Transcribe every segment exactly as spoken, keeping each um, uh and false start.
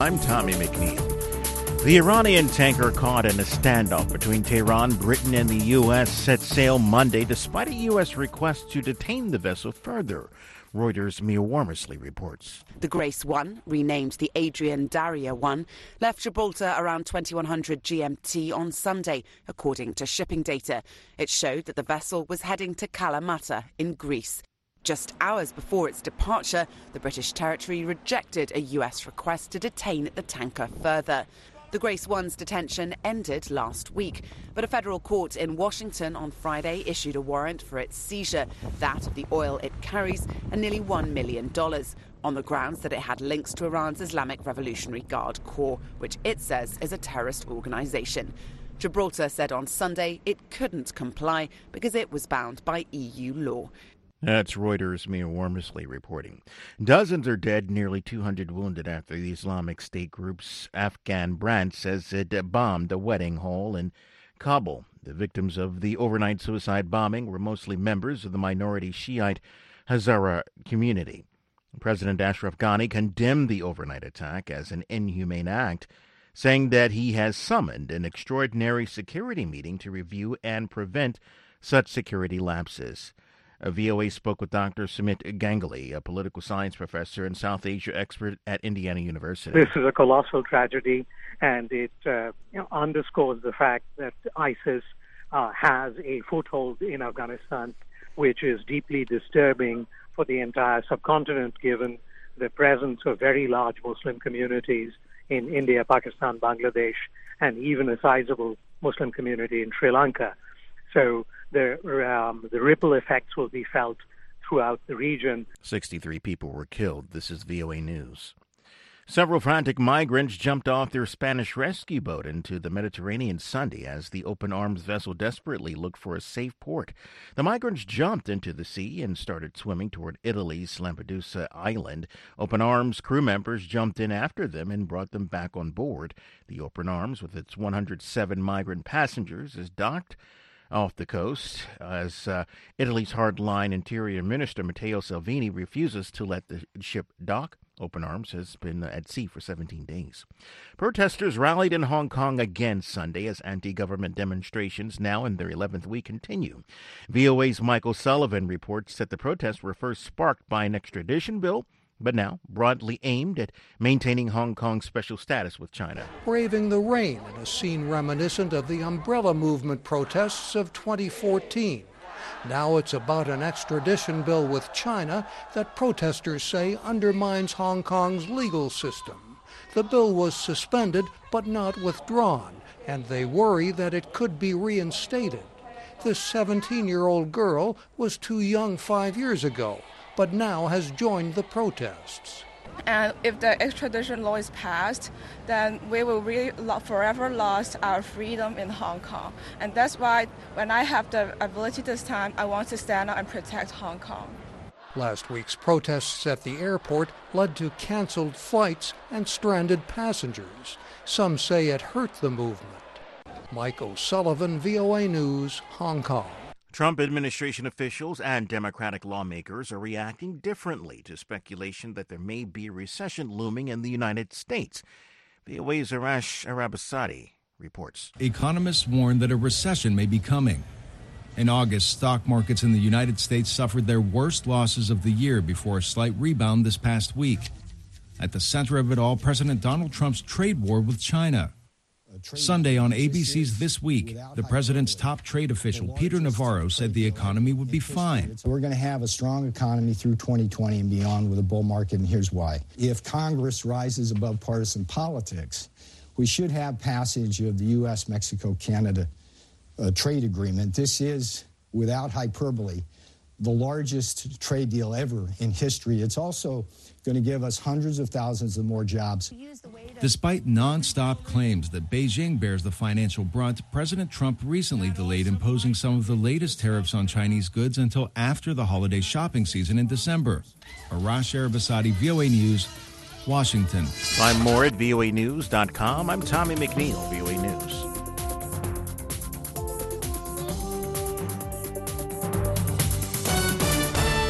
I'm Tommy McNeil. The Iranian tanker caught in a standoff between Tehran, Britain, and the U S set sail Monday despite a U S request to detain the vessel further. Reuters' Mia Wormersley reports. The Grace one, renamed the Adrian Darya one, left Gibraltar around twenty-one hundred G M T on Sunday, according to shipping data. It showed that the vessel was heading to Kalamata in Greece. Just hours before its departure, the British territory rejected a U S request to detain the tanker further. The Grace one's detention ended last week, but a federal court in Washington on Friday issued a warrant for its seizure, that of the oil it carries, and nearly one million dollars, on the grounds that it had links to Iran's Islamic Revolutionary Guard Corps, which it says is a terrorist organisation. Gibraltar said on Sunday it couldn't comply because it was bound by E U law. That's Reuters' Mia Wormersley reporting. Dozens are dead, nearly two hundred wounded after the Islamic State group's Afghan branch says it bombed a wedding hall in Kabul. The victims of the overnight suicide bombing were mostly members of the minority Shiite Hazara community. President Ashraf Ghani condemned the overnight attack as an inhumane act, saying that he has summoned an extraordinary security meeting to review and prevent such security lapses. A V O A spoke with Doctor Sumit Ganguly, a political science professor and South Asia expert at Indiana University. This is a colossal tragedy, and it uh, you know, underscores the fact that ISIS uh, has a foothold in Afghanistan, which is deeply disturbing for the entire subcontinent, given the presence of very large Muslim communities in India, Pakistan, Bangladesh, and even a sizable Muslim community in Sri Lanka. So the um, the ripple effects will be felt throughout the region. sixty-three people were killed. This is V O A News. Several frantic migrants jumped off their Spanish rescue boat into the Mediterranean Sunday as the open arms vessel desperately looked for a safe port. The migrants jumped into the sea and started swimming toward Italy's Lampedusa island. Open arms crew members jumped in after them and brought them back on board. The open arms, with its one hundred seven migrant passengers, is docked off the coast as uh, Italy's hardline Interior Minister Matteo Salvini refuses to let the ship dock. Open Arms has been at sea for seventeen days. Protesters rallied in Hong Kong again Sunday as anti-government demonstrations, now in their eleventh week, continue. V O A's Michael Sullivan reports that the protests were first sparked by an extradition bill, but now broadly aimed at maintaining Hong Kong's special status with China. Braving the rain in a scene reminiscent of the umbrella movement protests of twenty fourteen. Now it's about an extradition bill with China that protesters say undermines Hong Kong's legal system. The bill was suspended but not withdrawn, and they worry that it could be reinstated. This seventeen-year-old girl was too young five years ago, but now has joined the protests. And if the extradition law is passed, then we will really forever lose our freedom in Hong Kong. And that's why when I have the ability this time, I want to stand up and protect Hong Kong. Last week's protests at the airport led to canceled flights and stranded passengers. Some say it hurt the movement. Mike O'Sullivan, V O A News, Hong Kong. Trump administration officials and Democratic lawmakers are reacting differently to speculation that there may be a recession looming in the United States. V O A's Arash Arabasadi reports. Economists warn that a recession may be coming. In August, stock markets in the United States suffered their worst losses of the year before a slight rebound this past week. At the center of it all, President Donald Trump's trade war with China. Sunday on A B C's This Week, the president's top trade official, Peter Navarro, said the economy would be fine. We're going to have a strong economy through twenty twenty and beyond with a bull market, and here's why. If Congress rises above partisan politics, we should have passage of the U S Mexico Canada uh, trade agreement. This is, without hyperbole, the largest trade deal ever in history. It's also going to give us hundreds of thousands of more jobs. Despite nonstop claims that Beijing bears the financial brunt, President Trump recently delayed imposing some of the latest tariffs on Chinese goods until after the holiday shopping season in December. Arash Arabasadi, V O A News, Washington. Find more at V O A news dot com. I'm Tommy McNeil, V O A News.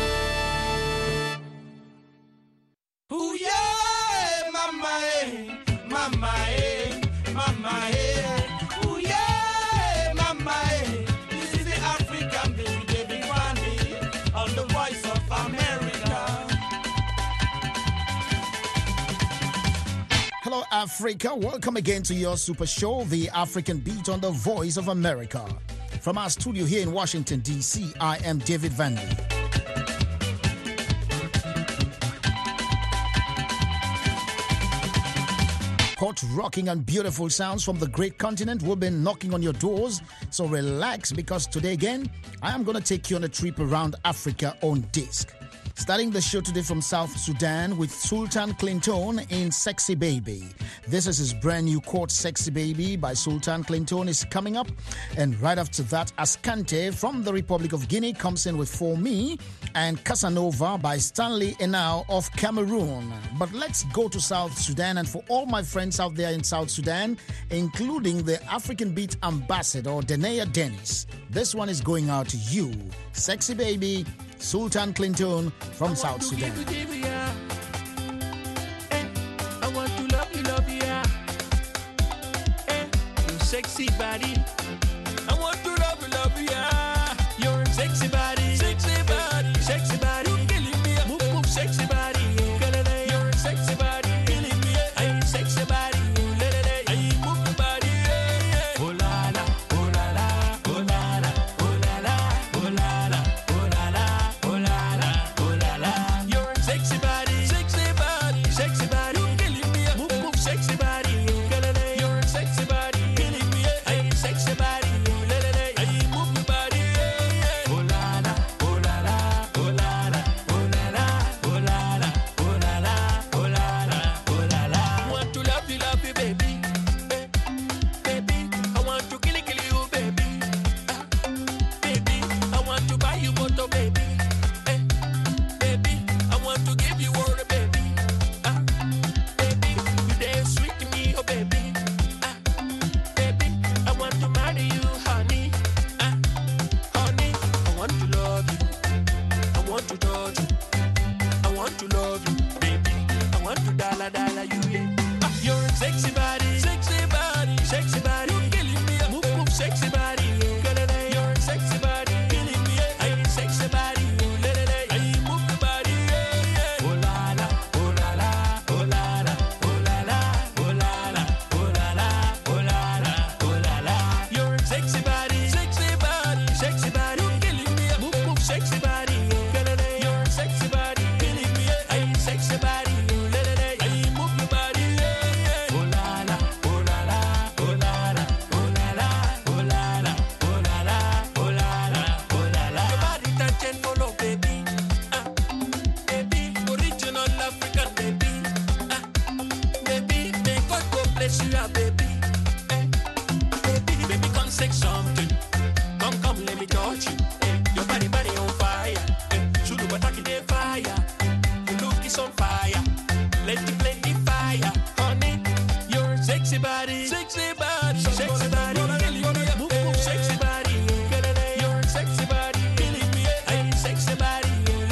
Ooh, yeah, my man. Hello, Africa. Welcome again to your super show, The African Beat on the Voice of America. From our studio here in Washington, D C, I am David Vandy. Hot, rocking, and beautiful sounds from the great continent will be knocking on your doors. So relax, because today again, I am going to take you on a trip around Africa on disc. Starting the show today from South Sudan with Sultan Clinton in Sexy Baby. This is his brand new quote, Sexy Baby by Sultan Clinton is coming up. And right after that, Ascante from the Republic of Guinea comes in with For Me, and Casanova by Stanley Enau of Cameroon. But let's go to South Sudan, and for all my friends out there in South Sudan, including the African Beat Ambassador, Denea Dennis, this one is going out to you. Sexy Baby, Sultan Clinton from South Sudan. I want to love you, love you, yeah. Your sexy body. I want to love you, love you, yeah. Your sexy body, sexy body, sexy body. You killing me, move, move, sexy body. Your sexy body, killing me, I sexy body. I move the body. Oh la la, oh la la, oh la la, oh la la, oh la la, oh la la, oh la la, oh la la. Your sexy body, sexy body, sexy body. You killing me, move, move, sexy body. Your sexy body, killing me, I sexy body. I move the body. Oh la la, oh la la, oh la la, oh la la, oh la la, oh la la, oh la la, oh la la. Want to love you, love you, baby. Baby, I want to kill, kill you, baby. Ah, baby, I want to buy you motor, baby. Eh, baby, I want to give you all the baby. Ah, baby, you dare sweet to me, oh baby. Ah, baby, I want to marry you, honey. Ah, honey, I want to love you. I want to touch you. I want to love you, baby. I want to dollar, dollar you, yeah. Ah, your sexy body, sexy body, sexy body. You killing me, move, move, sexy body. Your sexy body, killing me, I sexy body. I move the body. Oh la la, oh la la, oh la la, oh la la, oh la la, oh la la, oh la la, oh la la. Your sexy body, sexy body, sexy body. You killing me, move, move, sexy body. Your sexy body, killing me, I sexy body. I move the body. Oh la la, oh la la, oh la la, oh la la, oh la la, oh la la, oh la la, oh la la. Your body touch and follow, baby. Ah, baby, original African, baby. Ah, baby, may God go bless you, ah, baby. Eh, baby, baby, come say something. Come, come, let me touch you. Eh, your body, body on fire. Eh, should do attack in the fire. Your look is on fire. Let the plenty fire, honey. Your sexy body, sexy body, sexy body. Move, move, sexy body. Your sexy body, killing me. I sexy body.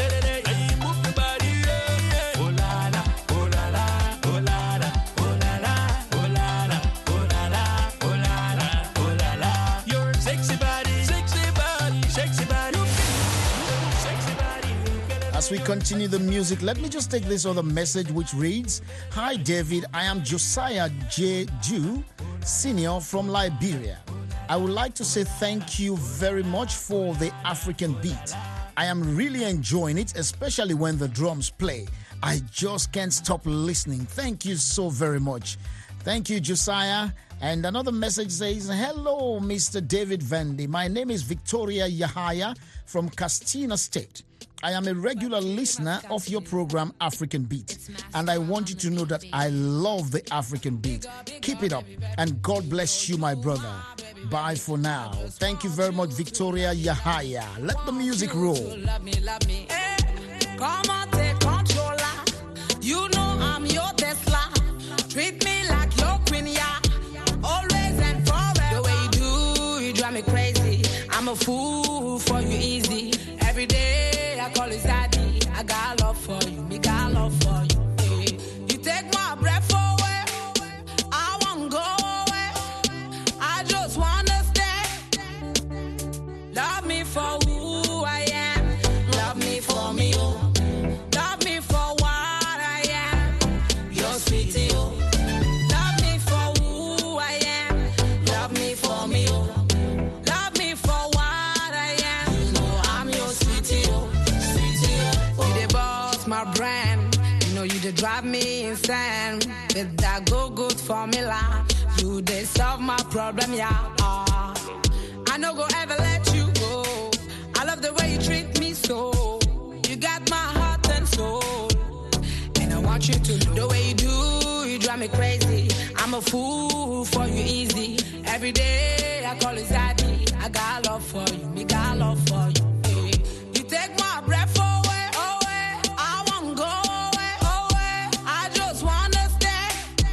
I move the body. Oh la la, oh la la, oh la la, oh la la, oh la la, oh la la, oh la la, oh la la. Your sexy body, sexy body, sexy body. Move, sexy body. As we continue the music, let me just take this other message which reads, Hi David, I am Josiah J. Jew, Senior from Liberia. I would like to say thank you very much for the African beat. I am really enjoying it, especially when the drums play. I just can't stop listening. Thank you so very much. Thank you, Josiah. And another message says, Hello, Mister David Vandy. My name is Victoria Yahaya from Castina State. I am a regular listener of your program, African Beat, and I want you to know that I love the African Beat. Keep it up, and God bless you, my brother. Bye for now. Thank you very much, Victoria Yahaya. Let the music roll. Love me, love me. Hey, come on, take control. You know I'm your Tesla. Treat me like your queen, yeah. Always and forever. The way you do, you drive me crazy. I'm a fool for you, easy. Every day I call you daddy. I got love for you, me got love for you. Hey. You take my breath away. I won't go away. I just wanna stay. Love me for who I am. Love me for me, oh. Love me for what I am. You're sweetie, oh. drive me insane with that good formula. You they solve my problem, yeah. Uh, I no go ever let you go. I love the way you treat me so. You got my heart and soul, and I want you to know the way you do. You drive me crazy. I'm a fool for you, easy. Every day I call you Zaddy. I got love for you, me got love for you. Hey. You take my breath away, away. I won't go away, away. I just wanna stay.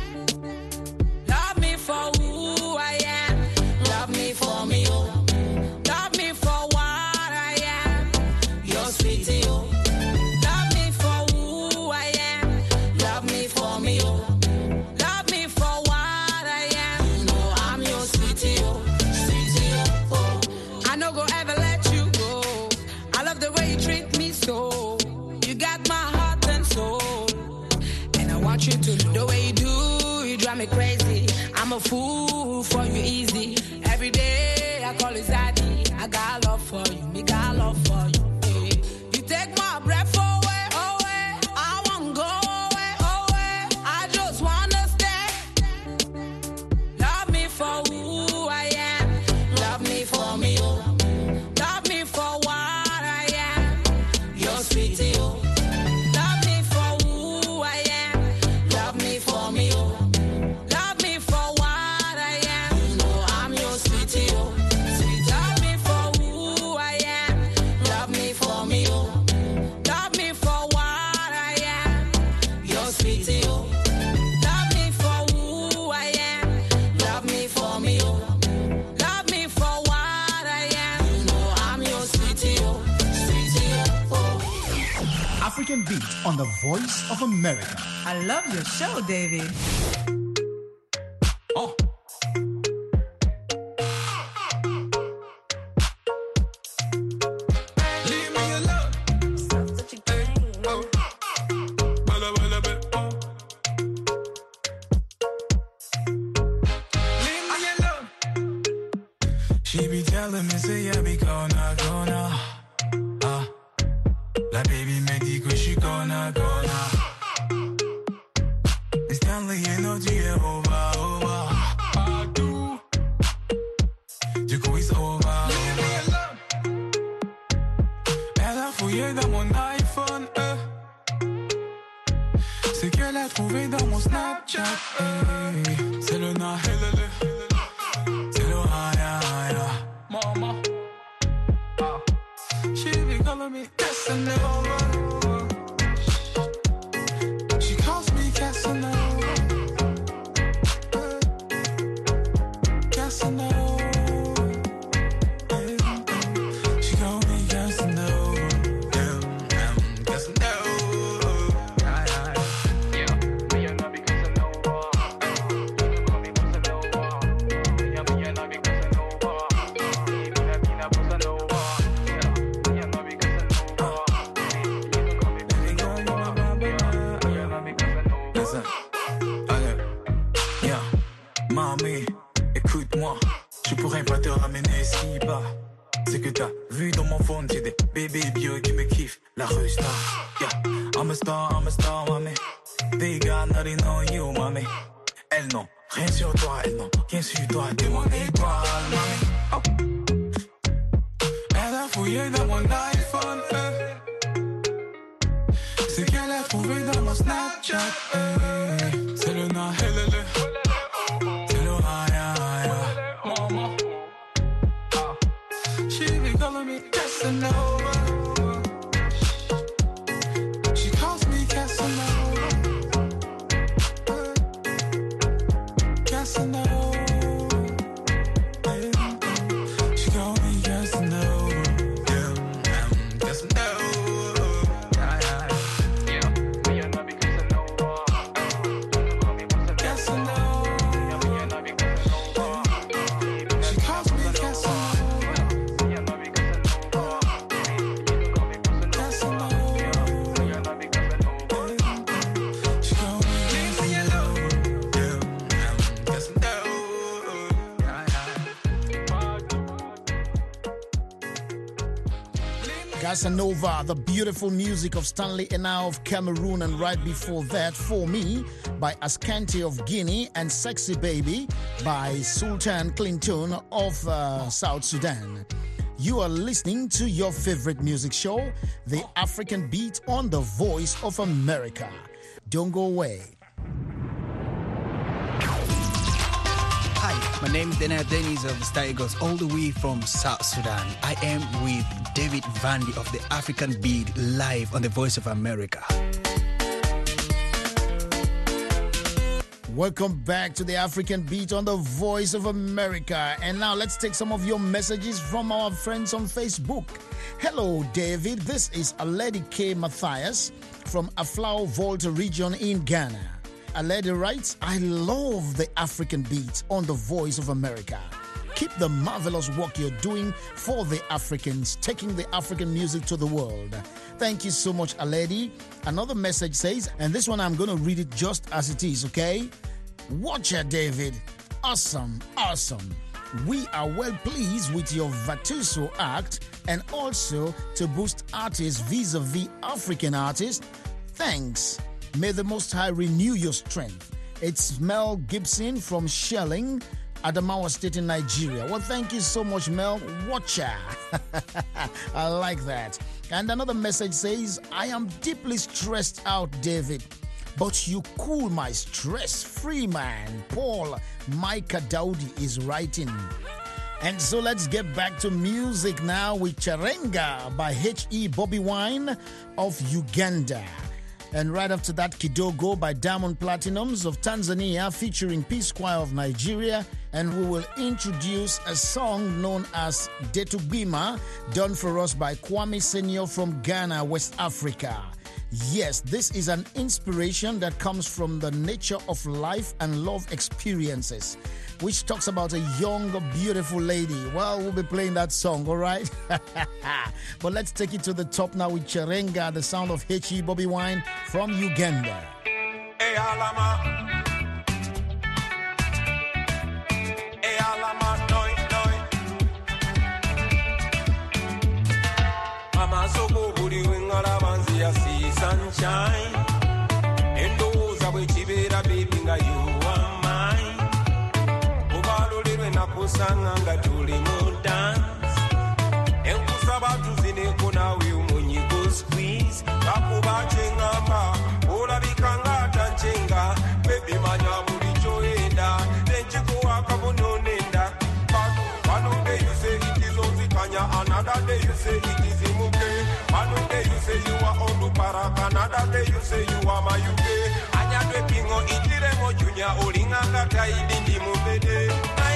Love me for who I am. Love me for me, oh. Love me for what I am. You're sweet, oh. Love me for who I am. Love me for me, oh. Love me for what I am. You know I'm your sweetie, oh. Sweetie, oh, oh. I no go ever let you go. I love the way you treat me so. You got my heart and soul, and I want you to know the way you do. You drive me crazy. I'm a fool for you, easy. Every day I call you Zaddy. I got love for you, me got love for you. Hey. You take my breath away, away. I won't go away, away. I just wanna stay. Love me for who I am. Love me for me, oh. Love me for what I am. You're sweetie, oh. Love me for who I am. Love me for me, oh. Love me for what I am. You know I'm your sweetie, oh. Sweet. Love me for who I am. Love me for me, oh. Love me for what I am. Your sweetie, oh. Love me for who I am. Love me for me, oh. Love me for what I am. You know I'm your sweetie, oh. Sweetie, oh, oh. African Beat on the Voice of America. I love your show, David. Oh. Leave me alone. Oh. Bala, bala, bala, oh. Leave me alone. She be telling me, say, yeah, be gonna, gonna. Ah. La baby me dit que je suis gonna, gonna. Et Stanley, you know, tu es over, over. I do. Du coup, it's over. Leave me alone. Elle a fouillé dans mon iPhone, euh. C'est qu'elle a trouvé dans mon Snapchat, hey. C'est le na, helele. C'est le haya, haya. Mama. Ah. She be calling me Casanova. She calls me Casanova. Uh, Casanova. Yeah. She call me Casanova. Yeah, I'm Casanova. Aye, aye. Yeah, me and I be Casanova. You call me Casanova. Yeah, me and I be Casanova. Me and I be Casanova. Yeah, me and I be Casanova. You call me Casanova. Yeah, me and I be Casanova. Listen, allez, yeah, mamie, écoute-moi. Je pourrais pas te ramener si bas. C'est que t'as vu dans mon phone, j'ai des bébés bio qui me kiffent. La rue star, yeah. I'm a star, I'm a star, mamie. They got nothing on you, mamie. Elles n'ont rien sur toi, elles n'ont rien sur toi. T'es mon étoile, mamie. Oh. Elle a fouillé dans mon iPhone, euh. C'est qu'elle a trouvé dans mon Snapchat, hey. C'est le na, helele. C'est le haya, haya. Mama. Ah. She be calling me Casanova. She calls me Casanova. Uh, Casanova. Yeah. She calls me Casanova. Yeah, I'm Casanova. Aye, aye. Yeah, me and I be Casanova. You call me Casanova. Yeah, me and I be Casanova. She calls me Casanova. Me and I be Casanova. You call me Casanova. Yeah, me and I be Casanova. She calls me Casanova. Yeah, I'm Casanova. Casanova, the beautiful music of Stanley Enao of Cameroon, and right before that, For Me by Ascanti of Guinea, and Sexy Baby by Sultan Clinton of uh, South Sudan. You are listening to your favorite music show, The African Beat, on the Voice of America. Don't go away. Hi, my name is Dena Dennis of the Star Eagles, all the way from South Sudan. I am with David Vandy of the African Beat, live on the Voice of America. Welcome back to the African Beat on the Voice of America. And now let's take some of your messages from our friends on Facebook. Hello, David. This is Aledi K. Matthias from Aflao Volta region in Ghana. Aledi writes, I love the African Beat on the Voice of America. Keep the marvelous work you're doing for the Africans, taking the African music to the world. Thank you so much, Aledi. Another message says, and this one I'm going to read it just as it is, okay? Watcher David, awesome, awesome. We are well pleased with your Vatuso act and also to boost artists vis-a-vis African artists. Thanks. May the Most High renew your strength. It's Mel Gibson from Shelling, Adamawa State in Nigeria. Well, thank you so much, Mel. Watcher. I like that. And another message says, I am deeply stressed out, David, but you cool my stress. Free man. Paul Micah Dowdy is writing. And so let's get back to music now with Charenga by H E Bobby Wine of Uganda. And right after that, Kidogo by Diamond Platinums of Tanzania featuring Peace Choir of Nigeria. And we will introduce a song known as Detubima, done for us by Kwame Senior from Ghana, West Africa. Yes, this is an inspiration that comes from the nature of life and love experiences, which talks about a young, beautiful lady. Well, we'll be playing that song, all right? But let's take it to the top now with Charenga, the sound of H E Bobby Wine from Uganda. Hey, Alama. Hey, Alama, noi, noi. Mama Soko, Budi, Wingala, Banzia, see sunshine. And those are which baby, you are mine. Nakusanga tuli mu dance enkusaba tuzine kuna we umunyi go squeeze bakuba chengamba olabika ngata nchenga baby manya buli choenda nenchiko akabononenda but one day you say it is ozikanya another day you say it is imuke one day you say you are Oluparaka another day you say you are Mayuke anyadwe pingo itiremo junior olinganga taidi ndi mubede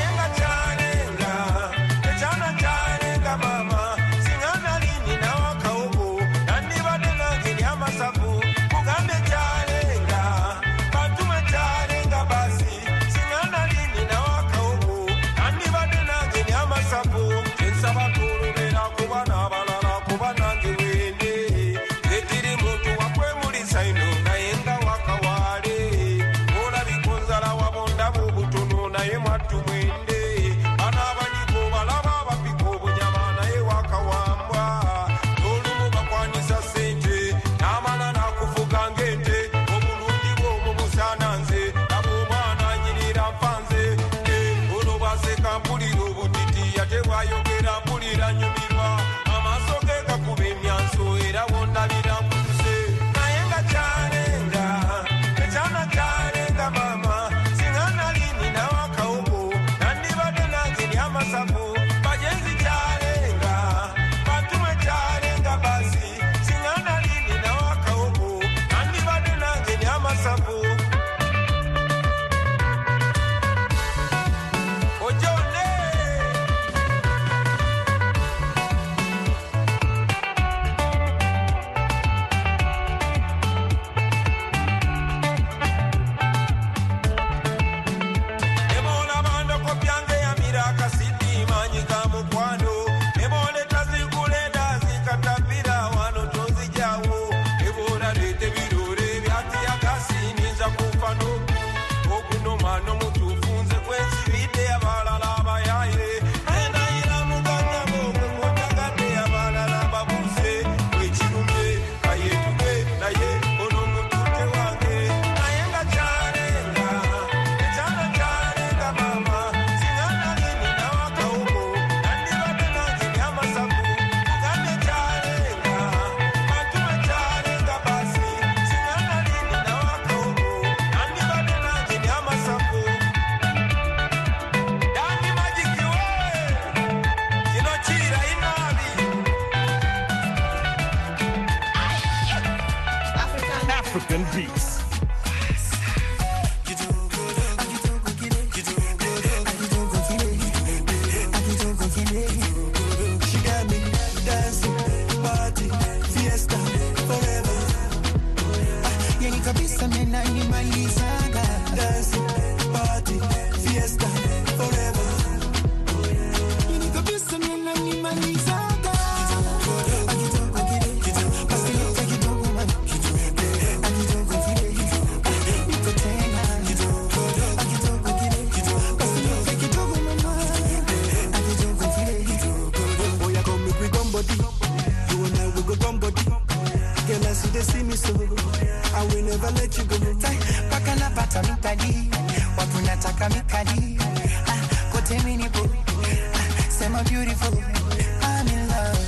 mama singana lini na wakaogo nandi badena ngeni amasafu kugambe chalenga batuma chalenga basi singana lini na wakaogo nandi badena ngeni amasafu ensaba tulubera kubana balala kubana ngewende etiri muntu wakwe muri saino nayenga wakawale ola bikonzala wabonda bubutono naye mwatu mwende mama singana lini na wakaogo African beats. She got me dancing, party, fiesta, forever. Yani kabisa mena nimalizaga. Dancing, party, fiesta, forever. Yani kabisa mena nimalizaga. They see me so, I will never let you go. Paka na pata mikadi, watu nataka mikadi. Ah, kote minipo, ah, sema beautiful, I'm in love.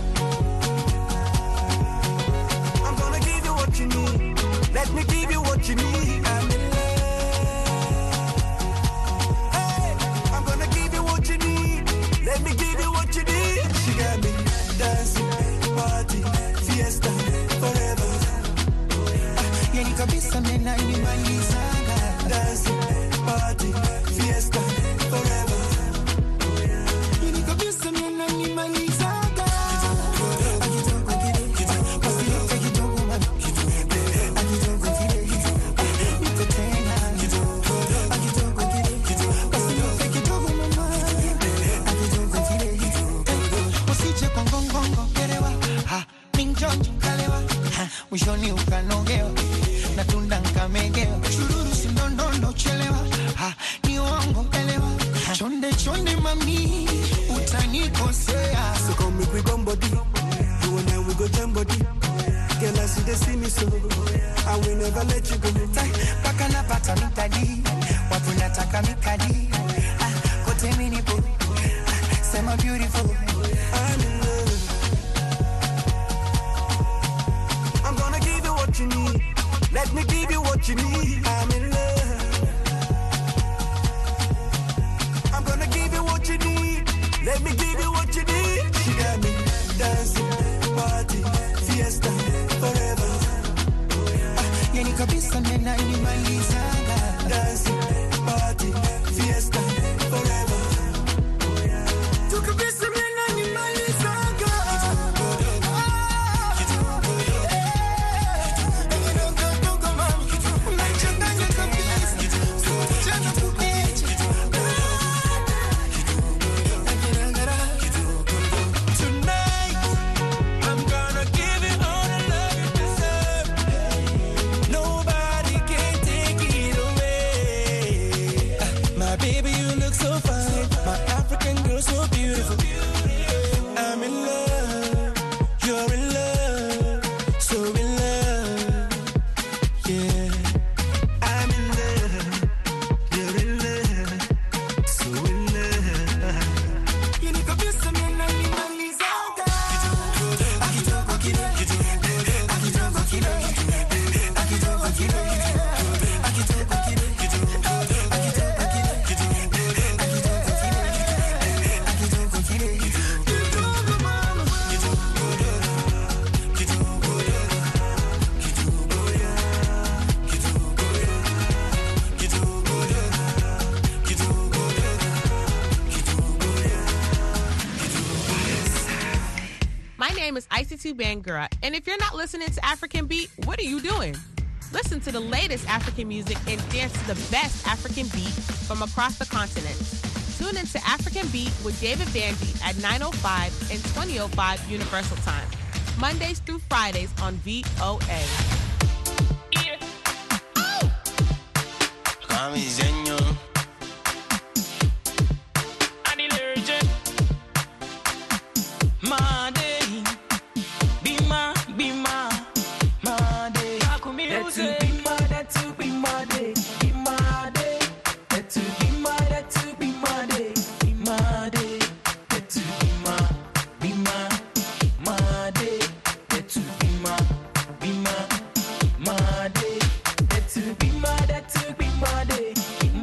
I'm gonna give you what you need. Let me give you what you need. I'm in love. Hey, I'm gonna give you what you need. Let me give you what you need. She got me dancing, party, fiesta. Forever. Yani kabisa mena nimalizaga. Dancing, party, fiesta, forever. Yani kabisa mena nimalizaga. Akitoka kile, basi yote kidogo mami. Akitoka kile, niko tena. Akitoka kile, basi yote kidogo mama. Akitoka kile, usije kwa ngongongo kerewa. Ha, minjonjo kalewa. Mwishoni ukanogewa na tunda nkamegewa. Chururu sindondondo chelewa. Ha, ni uongo elewa. Chonde chonde mami utanikosea. So come make we gum body. You and I we go jam body. Girl I see they see me so I will never let you go. Paka na pata mikadi, watu nataka mikadi. Ah, kote minipo, ah, sema beautiful, I'm in love. I'm gonna give you what you need. Let me give you what you need. I'm in love. I'm gonna give you what you need. Let me give you what you need. She got me dancing, party, fiesta, forever. Ah, yani kabisa mena nimalizaga. Dancing, party, fiesta, forever. Tu kabisa mena nimalizaga. Bangura, and if you're not listening to African Beat, what are you doing? Listen to the latest African music and dance to the best African beat from across the continent. Tune into African Beat with David Vandy at nine oh five and twenty oh five Universal Time, Mondays through Fridays on V O A. Yeah. Oh! Be my, that to be my day.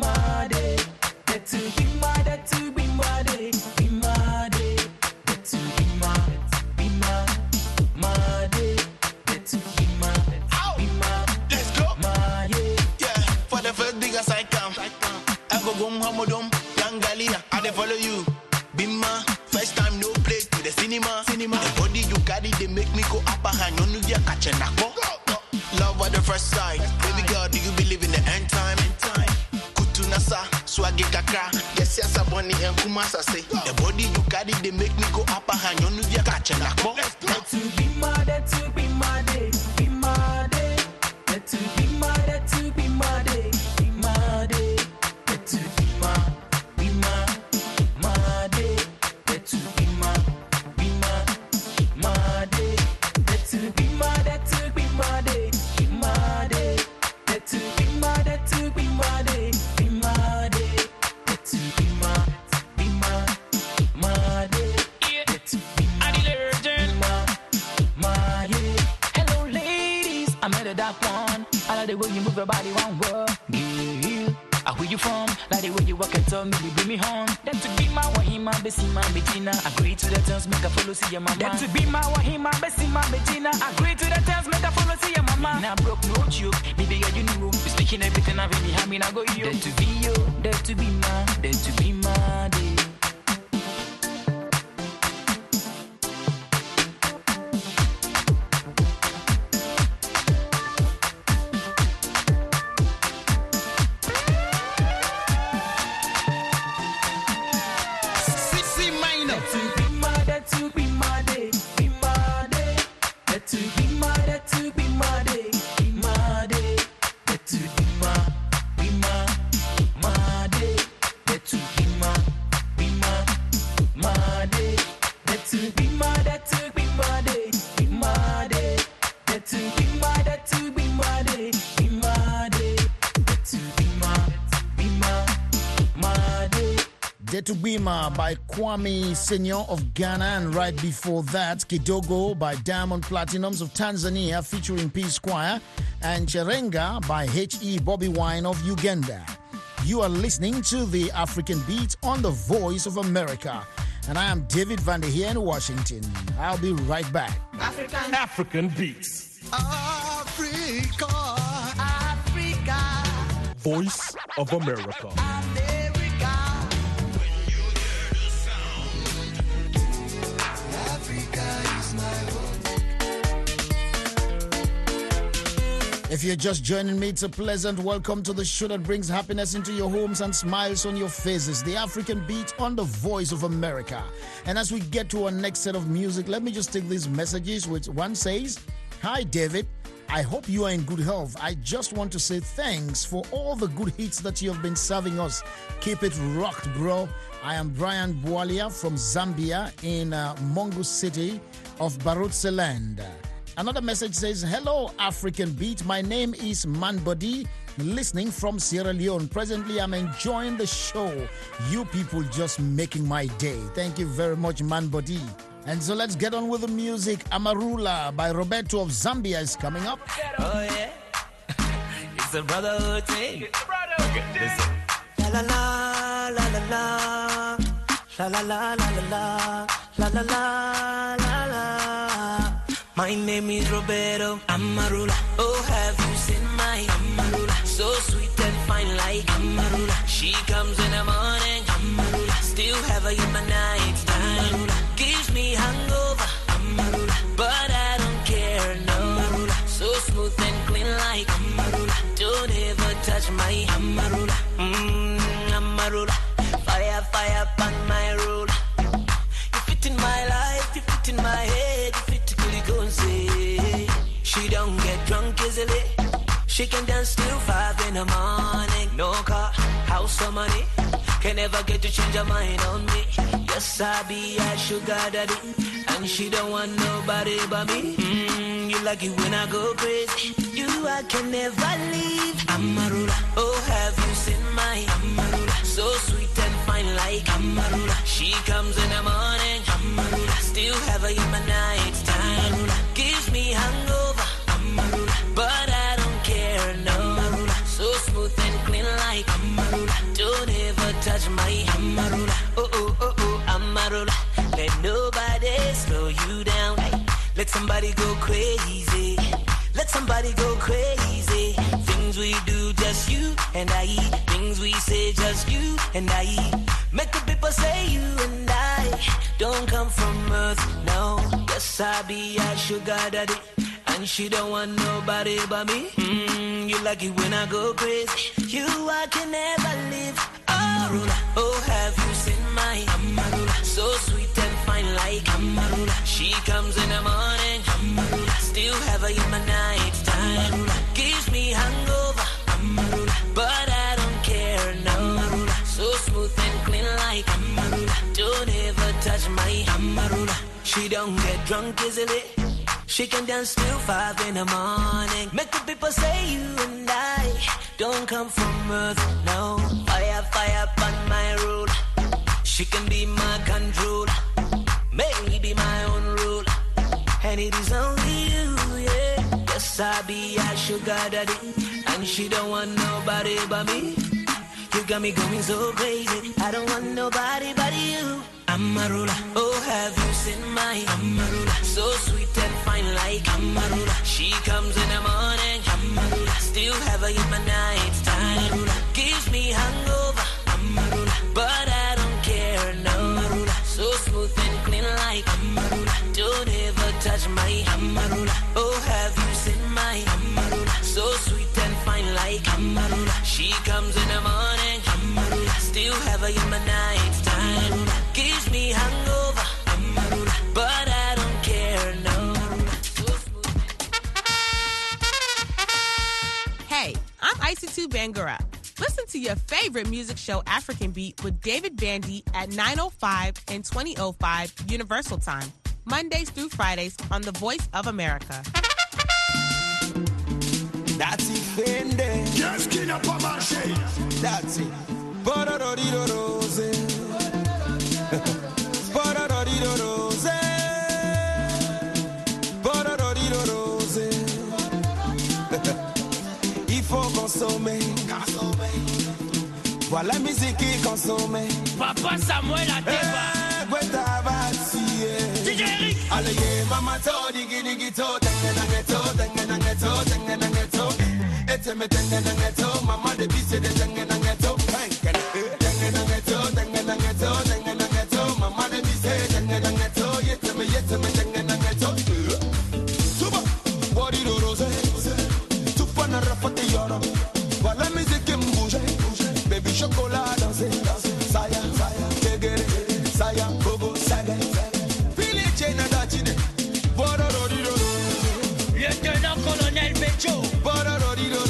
Wom Hamodom, Yangalia, I dey follow you. Bima, first time no play to the cinema. Cinema. The body you carry, they make me go up a hand. You know you catch a knock. Love at the first sight. Baby girl, do you believe in the end time? End time. Kutunasa, swaggy kakra. Yes, yes, a bunny and kumasa say. The body you carry, they make me go up a hand. You know you catch a knock. That to be my, that to be my day, be my day. That to be my, that to be my day, be my day. That to be my, be my, my day. That to be my, be my, my day. That to be my, that to be my day, be my day. That to be my, that to be my day, be my day. That to be my, be my, my day. That to be my, my day. Hello, ladies, I met a dark one. I like the way you move your body one word. Yeah, I where you from? Like the way you walk and talk, maybe bring me home. That to be my wahima, besi my betina. Agree to the terms, make a follow see your mama. That to be my wahima, besi my betina. Agree to the terms, make a follow see your mama. Now broke no joke, maybe you knew. We speaking everything I really have me now go you. That to be you, that to be my, that to be my day. Detubima by Kwame Senior of Ghana, and right before that, Kidogo by Diamond Platinums of Tanzania featuring P Squire, and Cherenga by H E Bobby Wine of Uganda. You are listening to the African Beat on the Voice of America, and I am David Van Der here in Washington. I'll be right back. African, African Beats. Africa, Africa. Voice of America. If you're just joining me, it's a pleasant welcome to the show that brings happiness into your homes and smiles on your faces. The African Beat on the Voice of America. And as we get to our next set of music, let me just take these messages, which one says, "Hi, David. I hope you are in good health. I just want to say thanks for all the good hits that you have been serving us. Keep it rocked, bro. I am Brian Bualia from Zambia in uh, Mongo City of Barutseland." Another message says, "Hello, African Beat. My name is Manbody, listening from Sierra Leone. Presently, I'm enjoying the show. You people just making my day." Thank you very much, Manbody. And so let's get on with the music. Amarula by Roberto of Zambia is coming up. Oh, yeah. It's a brotherhood thing. It's a brotherhood okay, listen. La la la, la la la. La la la, la la la. La la la, la la. My name is Roberto Amarula. Oh, have you seen my Amarula? So sweet and fine like Amarula. She comes in the morning, Amarula. Still have her in my night time. Amarula. Gives me hangover, Amarula. But I don't care, no. Amarula. So smooth and clean like Amarula. Don't ever touch my Amarula. Mmm, Amarula. Fire, fire on my ruler. You fit in my life, you fit in my head, you fit go and say she don't get drunk easily. She can dance till five in the morning. No car, house or money, can never get to change her mind on me. Yes, I be a sugar daddy, and she don't want nobody but me. Mm, you like it when I go crazy. You I can never leave. Amarula, oh have you seen my Amarula? So sweet and fine like Amarula. She comes in the morning, Amarula. Still have her in my night time. Amarula. Gives me hangover, Amarula. But I don't care, no. Amarula. So smooth and clean like Amarula. Don't ever touch my Amarula. Oh, oh, oh, oh, Amarula. Let nobody slow you down. Let somebody go crazy. Let somebody go crazy. Things we do, just you and I. Things we say, just you and I. Make the people say you and I don't come from earth, no. Yes, I be a sugar daddy, and she don't want nobody but me. Mm, you like it when I go crazy. You, I can never live. Amarula, oh, have you seen my Amarula? So sweet and fine like Amarula. She comes in the morning, Amarula. Still have her in my night time. Amarula gives me hangover, Amarula, but I don't care, no. Amarula so smooth and clean like Amarula. Don't ever touch my Amarula. She don't get drunk easily. She can dance till five in the morning. Make the people say you and I don't come from earth, no. Fire, fire upon my road. She can be my control, maybe my own rule. And it is only you, yeah. Yes, I be a sugar daddy, and she don't want nobody but me. You got me going so crazy. I don't want nobody but you. Amarula, oh, have you seen my Amarula? So sweet and fine like Amarula. She comes in the morning, Amarula. Still have her in my night time. Amarula gives me hangover, Amarula, but I don't care, no. Amarula so smooth and clean like Amarula. Don't ever touch my Amarula. Oh, have you seen my Amarula? So sweet and fine like Amarula. She comes in the morning, Amarula. Still have her in my night time. Amarula gives me hangover, Amarula, but I don't care, no. Hey, I'm Icy two Bangura. Listen to your favorite music show, African Beat, with David Bandy at nine oh five and twenty oh five Universal Time, Mondays through Fridays on The Voice of America. That's it, Fende. Just skin up on my shade. That's it. Ba-da-da-dee-da-da-zee. Ba-da-da-dee-da-da-zee. Ba-da-da-dee-da-da-zee. Il faut consommer. Voilà la musique qui consomme. Papa Samuel a débat. Gweta Bati. D J Eric. Allez, mama to, digi digi to, tenga nanga to, tenga nanga to, tenga nanga to. Ete me tenga nanga to, mama de bise de tenga nanga to. Tenga nanga to, tenga nanga to, tenga nanga to, mama de bise tenga nanga to. Yete me yete me tenga nanga to. Suba, body do rose. Tu pana rafate yoro. Voilà la musique qui me bouge. Baby chocolat danser, saya, saya, tegere, saya, bobo, saga. Pili chena dachine. Borororiro. Lieutenant colonel Becho. Borororiro.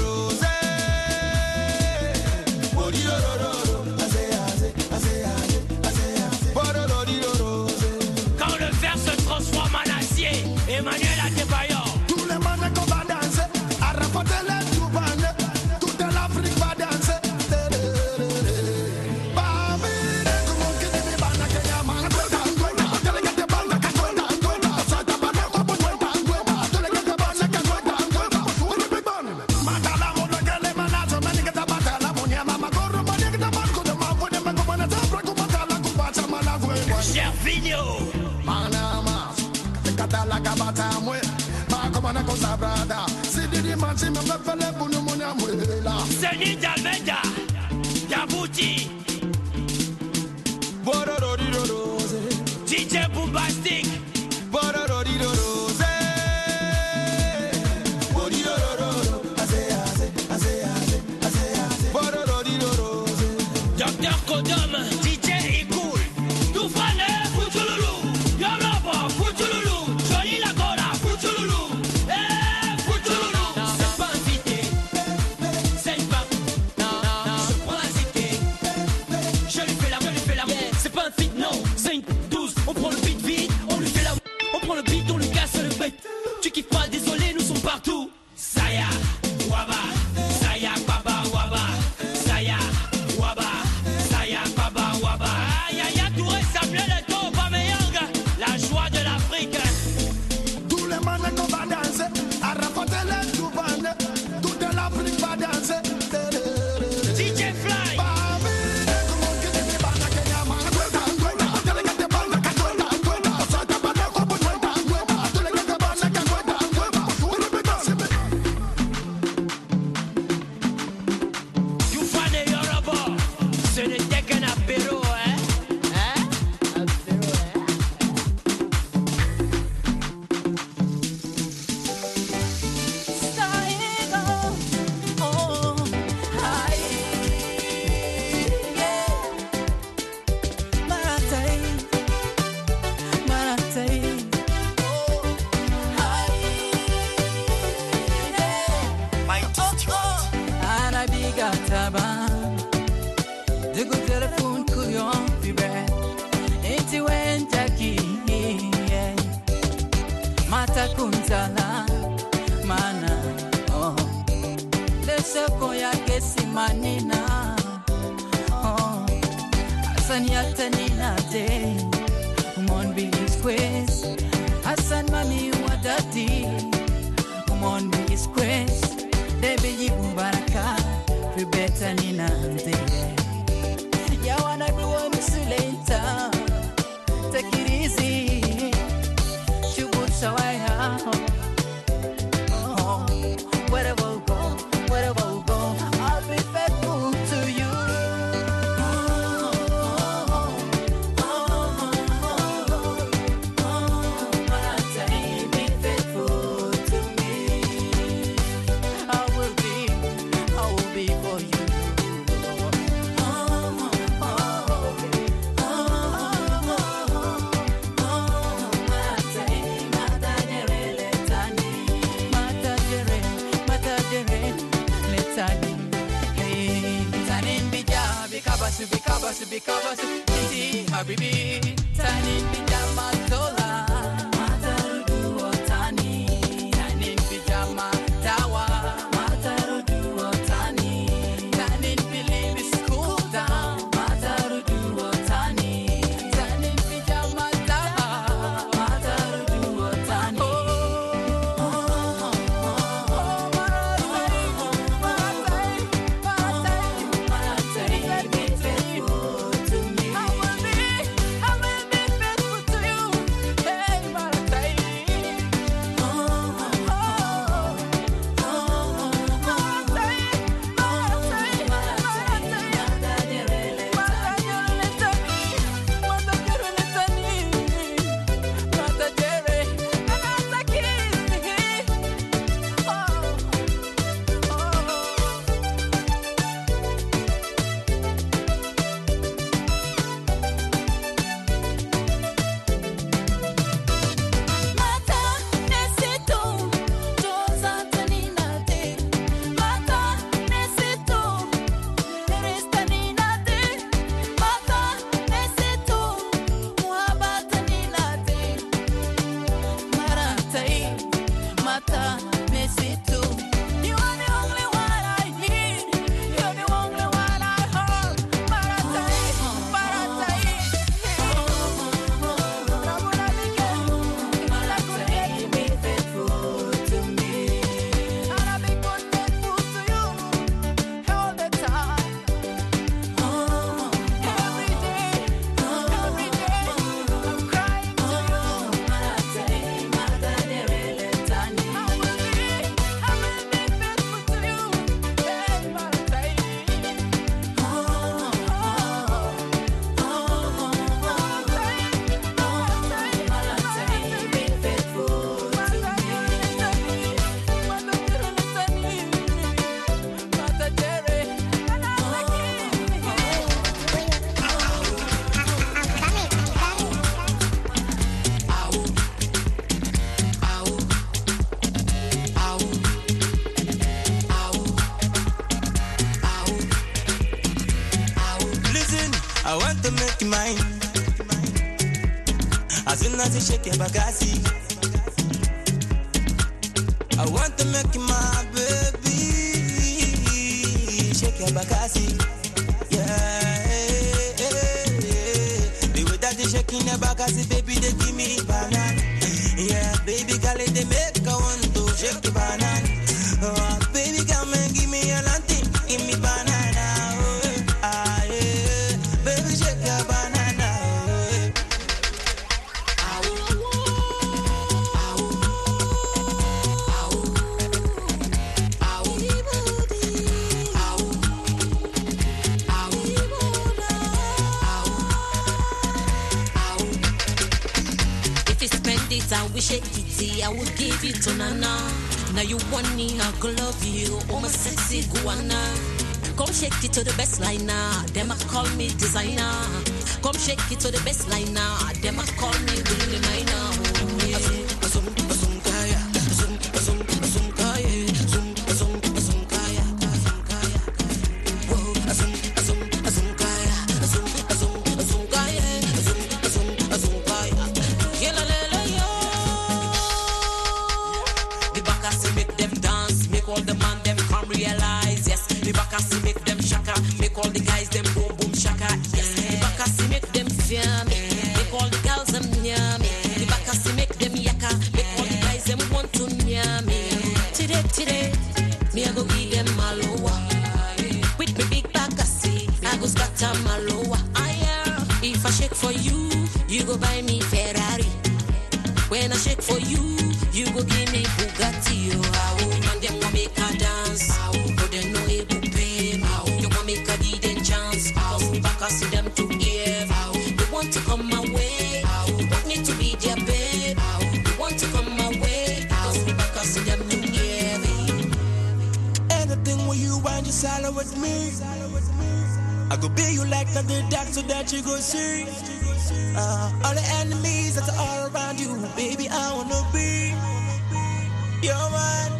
Quand le fer se transforme en acier, Emmanuel Adebayor. Tous les manes qu'on va danser, à rapporter les toubanes, toute l'Afrique va danser. Seni Dalveda, Dabouti, D J Bombastic, Docteur Kodom, D J Ikoul, Toufane, Foutoulou, Yorobo, Foutoulou, Johnny Lagora, Foutoulou, eh, Foutoulou. C'est pas invité, c'est pas, je prends la cité, je lui fais la, je lui fais la, c'est pas un feat, non, c'est une douce, on prend le beat vite, on lui fait la, on prend le beat, on lui casse le bête, tu kiffes pas, désolé, nous sommes partout, Saya, Waba, Saya, Baba, Waba, Saya, Waba, Saya, Baba, You go telephone could you on fi bread. Ain't you when Jackie? Mata kuntala mana oh. Lesa koya kesi manina oh. Asan yatanina de umon be his quiz. Asan mami wadati umon be his quiz. They believe baraka fi better nina de. Ya wanna go on later. Take it easy. So I have, oh, wherever we go, wherever we go, I'll be faithful to you. Oh, oh, oh, oh, oh, oh, Marata, be faithful to me. I will be, I will be for you. Oh, oh, oh, Bikabasu, bikabasu, bikabasu, iti habibi, tani pijama tola, matarudu otani, tani pijama dawa, matarudu otani, tani believe is cool down, matarudu otani, tani pijama dawa, matarudu otani. I want to make you mine. As soon as you shake your bagasi, I want to make you my baby. Shake your bagasi, yeah. The way that you shaking your bagasi, baby, they give me banana. Yeah, baby, girl, they make I want to shake the banana. Oh, baby, come and give me a lanty, give me banana. Oh, ah, yeah. Baby, shake your banana. If you spend it, I will shake it, I will give it to Nana. Now you want me, I could love you, oh my sexy guana. Come shake it to the best line now, them I call me designer. Come shake it to the best line now, them I call me Willie Minor. Bacassi make them shaka. Make all the guys them boom boom shaka. Yes, the Bacassi make them fear me. Make all the girls them near me. The Bacassi make them yaka. Make all the guys them want to near me. Today, today, me I go give them maloa. With me big Bacassi, I go scatter maloa. I am. If I shake for you, you go buy me Ferrari. When I shake for you, you go give me Bugatti. Oh, and them want make a dance. But they know it will pay. You want make a give them chance. Cause me back I see them to give. They want to come my way. They want me to be their babe. They want to come my way. Cause me back I see them to give. Anything when you want, just follow with me. I go be you like the good that so that you go see. Uh, all the enemies that are all around you, baby, I wanna be your one.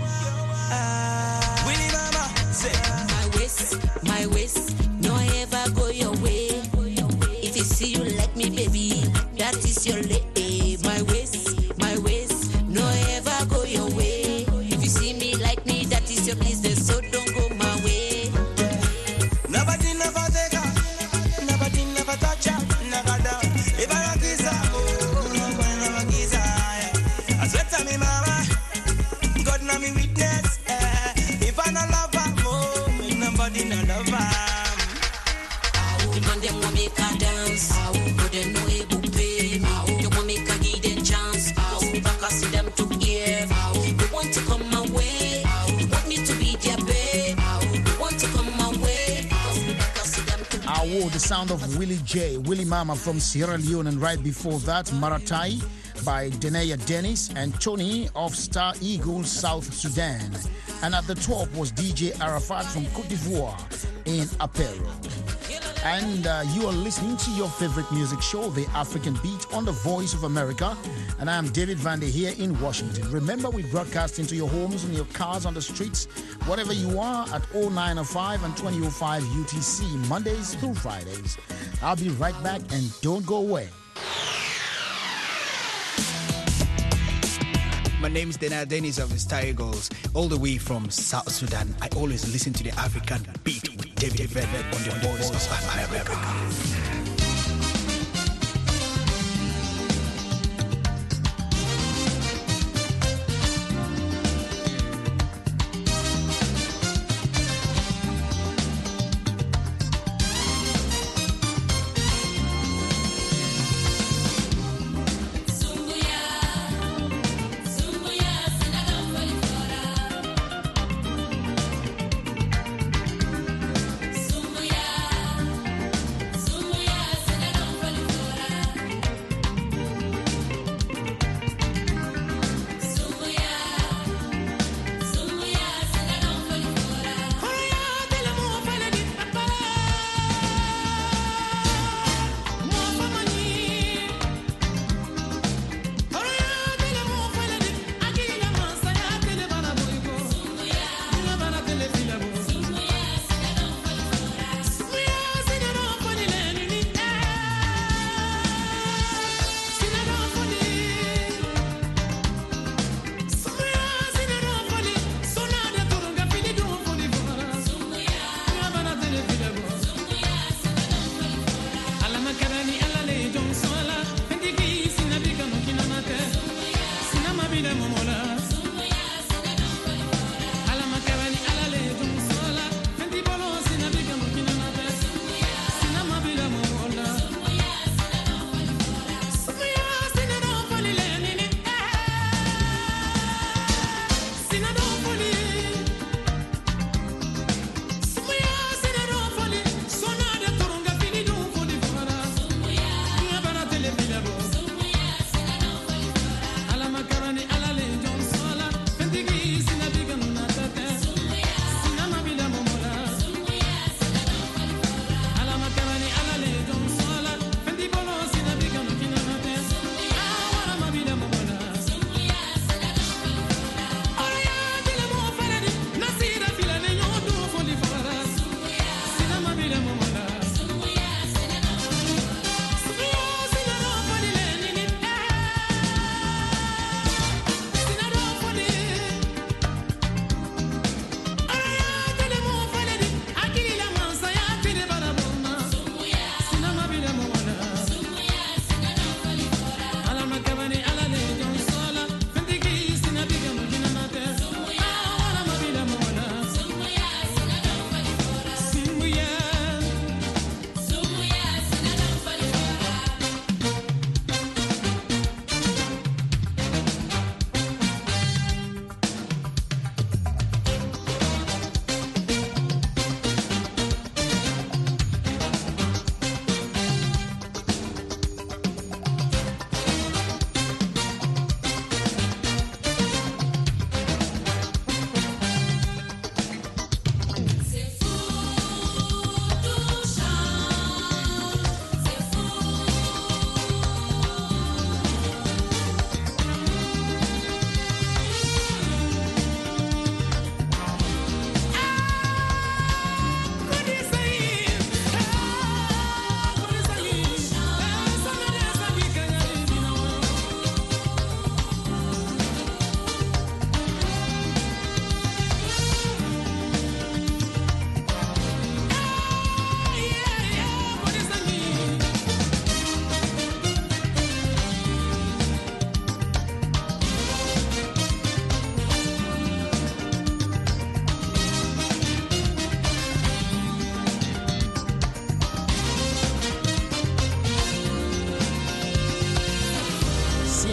Uh, Willie Mama, say my waist, my waist, no ever go your way. If you see you like me, baby, that is your lady. My waist, my waist, no ever go your way. If you see me like me, that is your business, so don't go my way. Nobody never take her, nobody never touch her, never down. If I don't kiss her, oh, nobody never kiss her. I swear to me, mama, God know me witness. Eh. If I don't love her, oh, nobody no love her. The man them want make a dance, but they know it will pay. You want make a give them chance, cause me back I see them to give. They want to come my way, they want me to be their babe. They want to come my way, cause me back I see them to give. Awo, the sound of Willie J, Willie Mama from Sierra Leone, and right before that, Maratai by Denea Dennis and Tony of Star Eagle, South Sudan. And at the top was D J Arafat from Cote d'Ivoire in Apero. And uh, you are listening to your favorite music show, The African Beat, on the Voice of America. And I am David Vandy here in Washington. Remember, we broadcast into your homes, in your cars, on the streets, whatever you are, at oh nine oh five and twenty oh five U T C, Mondays through Fridays. I'll be right back, and don't go away. My name is Denea Dennis of the Star Eagles, all the way from South Sudan. I always listen to the African Beat with David Velvet on the Voice of America.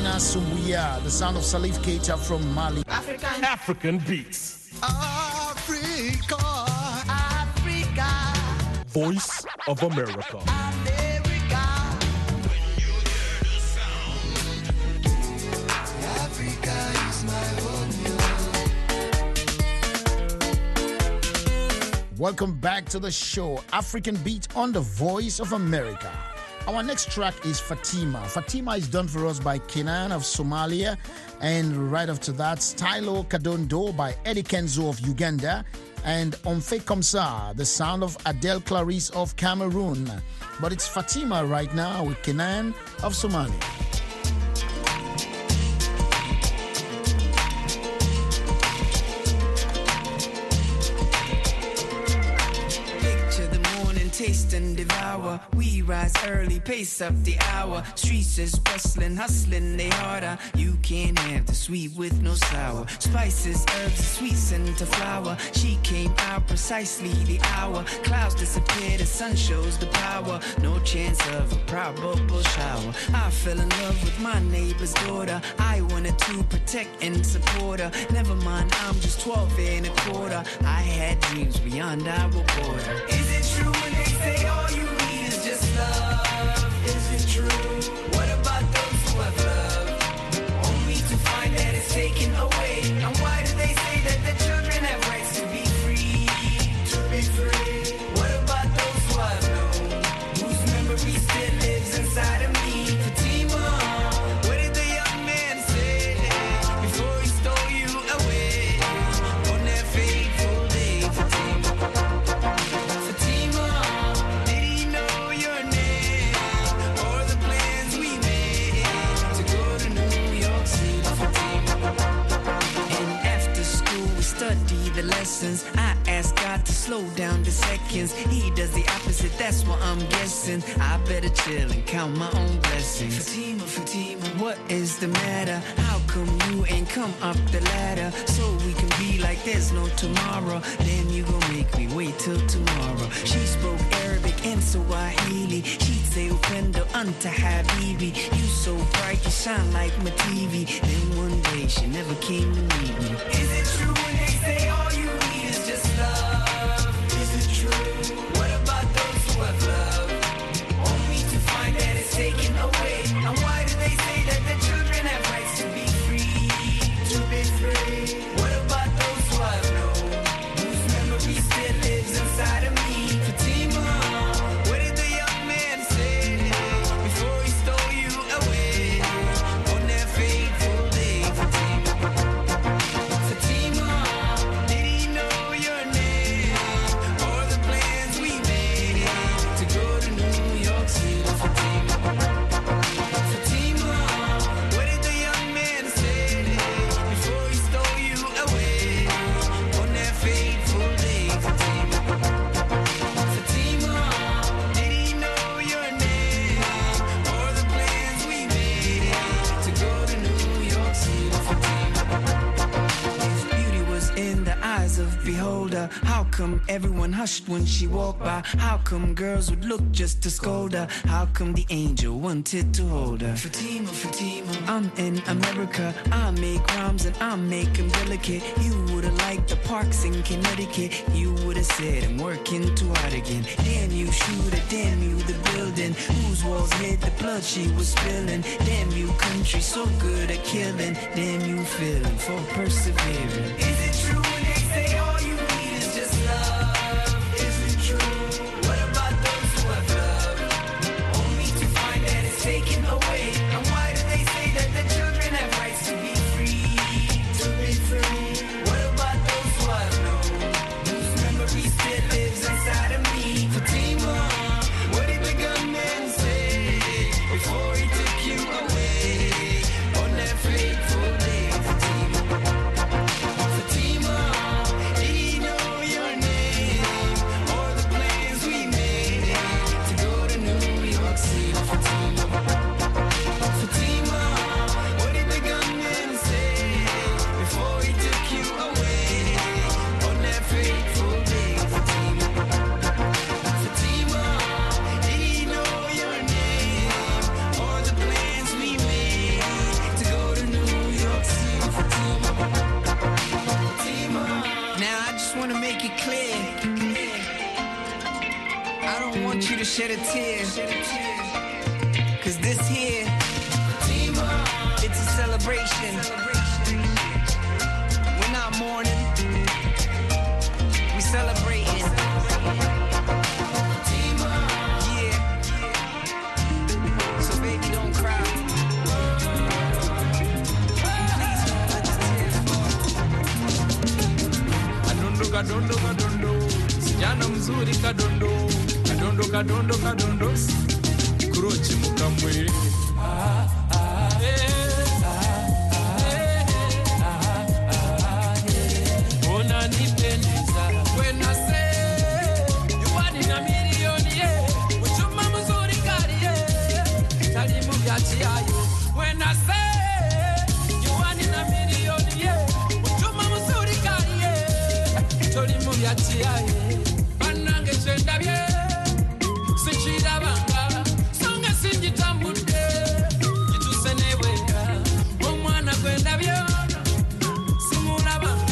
Fatina Sumbuya, the sound of Salif Keita from Mali. African, African beats. Africa, Africa, Voice of America. America. Africa is my home. Welcome back to the show, African Beat on the Voice of America. Our next track is Fatima. Fatima is done for us by Kenan of Somalia. And right after that, Stylo Kadondo by Eddie Kenzo of Uganda. And Omfe Komsa, the sound of Adele Clarice of Cameroon. But it's Fatima right now with Kenan of Somalia. Taste and devour. We rise early, pace up the hour. Streets is bustling, hustling, they harder. You can't have the sweet with no sour. Spices, herbs, sweets into flour. She came out precisely the hour. Clouds disappear, the sun shows the power. No chance of a probable shower. I fell in love with my neighbor's daughter. I wanted to protect and support her. Never mind, I'm just twelve and a quarter. I had dreams beyond our border. Is it true when they say all you need is just love? Is it true? What about those who have love? Only to find that it's taken away. And why do they say that the children have rights to be free? To be free. What about those who I've known, whose memory still lives inside of me? Fatima, what did the young man say before he stole you away on that fateful day? Fatima, Fatima. The lessons I ask God to slow down the seconds. He does the opposite, that's what I'm guessing. I better chill and count my own blessings. Fatima, Fatima, what is the matter? How come you ain't come up the ladder so we can be like there's no tomorrow? Then you gon' make me wait till tomorrow. She spoke Arabic and Swahili. She'd say Upendo anta habibi. You so bright, you shine like my T V. Then one day she never came to meet me. Is it true when they say all you need is just love? Is it true? What about those who have love? Only to find that it's taken away. And why do they say that the children have rights to be free? To be free. What about those who I've known, whose memory still lives inside of me? Fatima, what did the young man say before he stole you away on that fateful day? Fatima, Fatima. Of beholder, how come everyone hushed when she walked by? How come girls would look just to scold her? How come the angel wanted to hold her? Fatima, Fatima, I'm in America. I make rhymes and I make them delicate. You would've liked the parks in Connecticut. You would've said I'm working too hard again. Damn you shooter, damn you the building whose walls hid the blood she was spilling. Damn you country so good at killing. Damn you feeling for persevering. Is it true when they say all you need is just love? Is it true? What about those who have love? Only to find that it's taken away. And why do they say that the children have rights to be free? To be free. What about those who I've known, whose memory still lives inside of me? Fatima, what did the gunman say before he took you away on that fateful day? Fatima, Fatima. shed a tear. Cause this here, it's a celebration. We're not mourning, we celebrating. Yeah. So baby, don't cry. Please don't let this tear fall. Kadondo, kadondo, kadondo. Sijana mzuri kadondo. Kadondo, kadondo, kadondo. Kurochi mukamwe. Ah, ah, eh. When I say you want in a million, yeah, with your mama so the car, yeah, tell you move your chair. When I say you want in a million, yeah, with your mama so the car, yeah, tell you move your chair. Banange chenda bie, sichida banga, songa sinji tambude, kitu senewe, omwana kwenda bie, simula banga.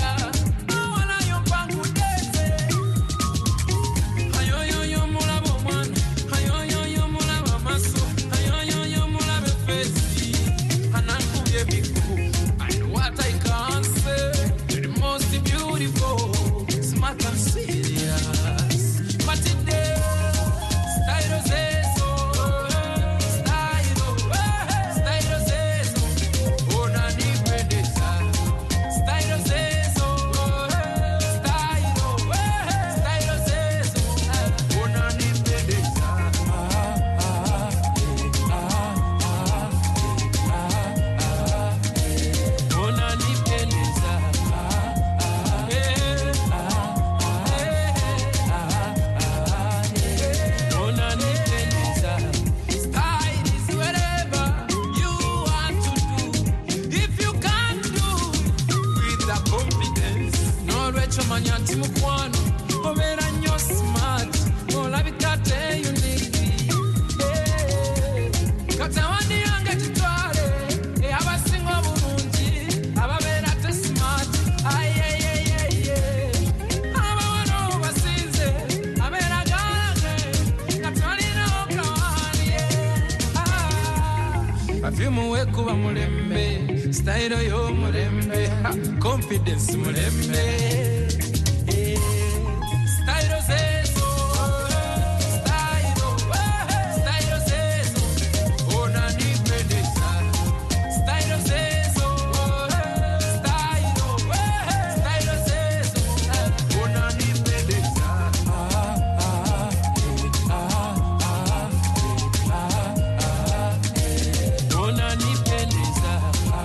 Style yo mulembe, confidence mulembe. Style zezo, style, style zezo. Ona ni predesa. Style zezo, style, style zezo. Ona ni predesa. Ah ah ah ah ah. Ona ni predesa.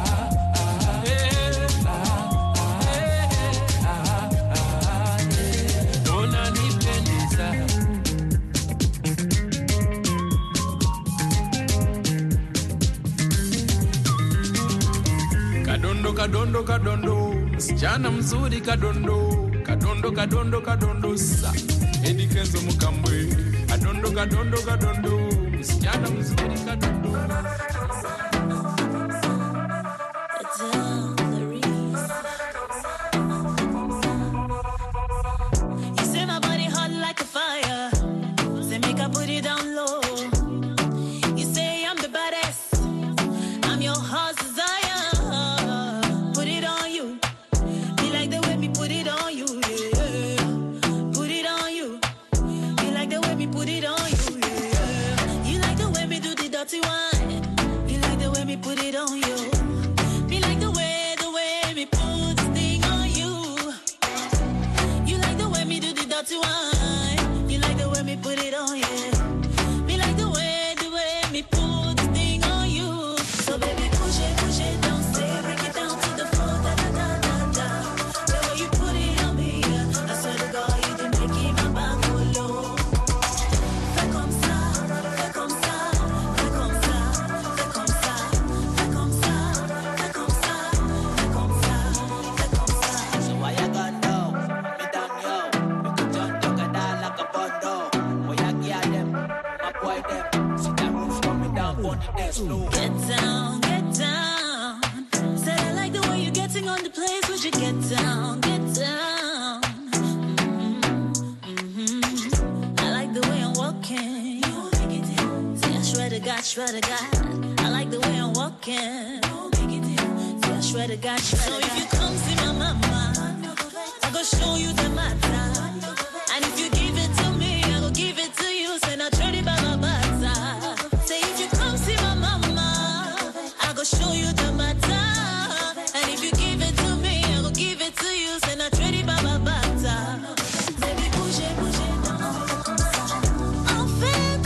Kadondo kadondo, msichana mzuri kadondo, kadondo kadondo kadondo sa, Eddie Kenzo Mukambwe, kadondo kadondo kadondo, msichana mzuri kadondo. You say my body hot like a fire, say make I put it down low. You say I'm the baddest, I'm your heart's desire. Put it on you. Me like the way, the way me put this thing on you. You like the way me do the dirty wine. You like the way me put it on you. Me like the way, the way me put this thing on you. So baby, push it, push it, don't stay, break it down to the floor, da da da da da. The way you put it on me, yeah. I swear to God, you didn't make it my back go low. Fais comme ça, fais comme ça, fais comme ça, fais comme ça. Get down, get down. Said I like the way you're getting on the place. Would you get down, get down? Mm-hmm, mm-hmm. I like the way I'm walking. You swear to God, swear to God, I like the way I'm walking. See, I swear to God, swear to God. So if you come see my mama, I go show you the matter. And if you give it to me, I go give it to you. Say na chori baba bata. Say if you come see my mama, I go show you the matter. And if you give it to me, I go give it to you. Say na chori baba bata. Baby, bougez, bougez, on fait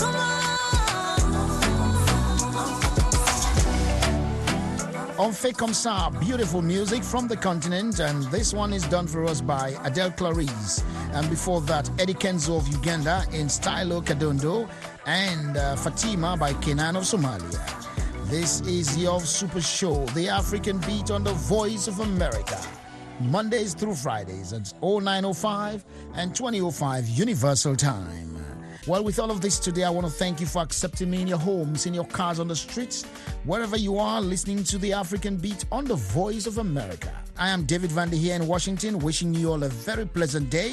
comment? On fait comme ça, beautiful music from the continent, and this one is done for us by Adele Clarice. And before that, Eddie Kenzo of Uganda in Stylo Kadondo, and uh, Fatima by Kenan of Somalia. This is your super show, the African Beat on the Voice of America. Mondays through Fridays at oh nine oh five and twenty oh five Universal Time. Well, with all of this today, I want to thank you for accepting me in your homes, in your cars, on the streets, wherever you are, listening to the African Beat on the Voice of America. I am David Vandy here in Washington, wishing you all a very pleasant day.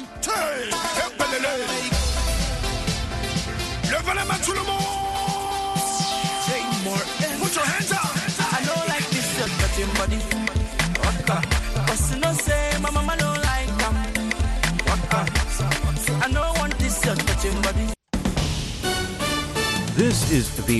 Put your hands up. I don't like this, you're touching body. Waka. Cause you know say, my mama don't like them. Waka. I don't want this, you're touching body. This is the